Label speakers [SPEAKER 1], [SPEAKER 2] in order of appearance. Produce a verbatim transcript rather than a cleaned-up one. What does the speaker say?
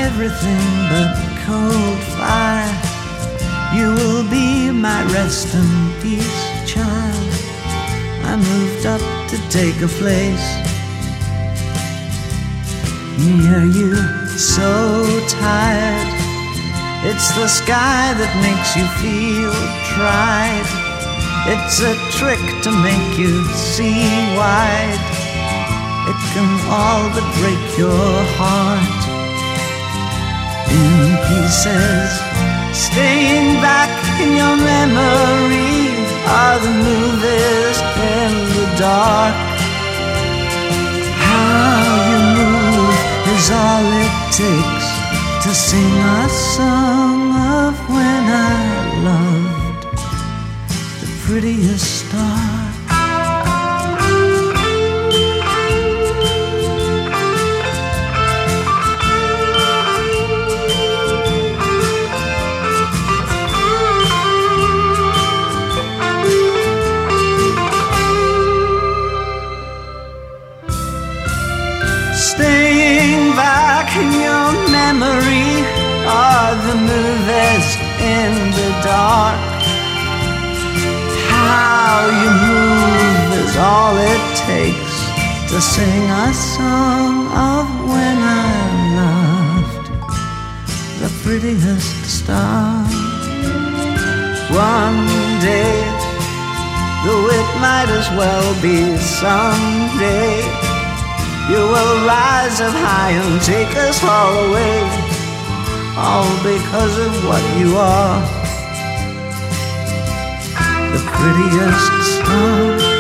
[SPEAKER 1] everything but cold fire. You will be my rest and peace, child. I moved up to take a place near you, so tired. It's the sky that makes you feel tried. It's a trick to make you see wide. It can all but break your heart in pieces. Staying back in your memory are the movies in the dark. How you move is all it takes to sing a song of when I loved the prettiest star. Staying back in your memory are the movies in the dark. How you move is all it takes to sing a song of when I loved the prettiest star. One day, though it might as well be someday, you will rise up high and take us all away, all because of what you are, the prettiest star.